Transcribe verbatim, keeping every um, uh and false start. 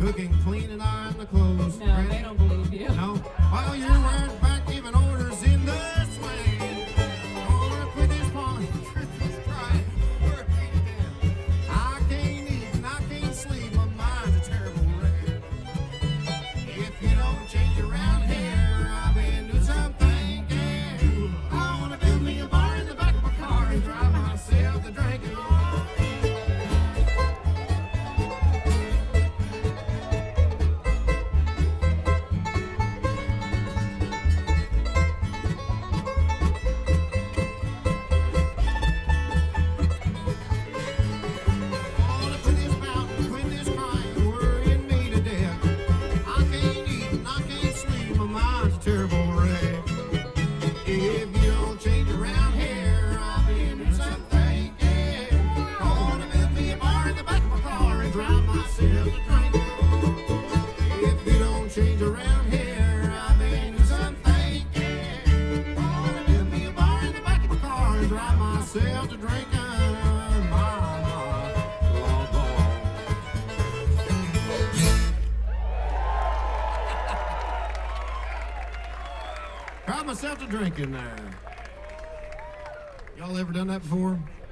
cooking, cleaning, ironing the clothes. No, they don't believe you. No, while you're wearing back giving orders in the swing. Gonna quit this party, Christmas crying, working down. I can't eat and I can't sleep, my mind's a terrible wreck. If you don't change around here, I've been doing some thinking. I wanna build me a bar in the back of my car and drive myself to drinking. Terrible wreck. If you don't change around here, I'll be in some thinking. Gonna build me a bar in the back of my car and drive myself to drink. If you don't change around here, I'll be in some thinking. Gonna build me a bar in the back of my car and drive myself to drink. Drive myself to drinking there. Y'all ever done that before?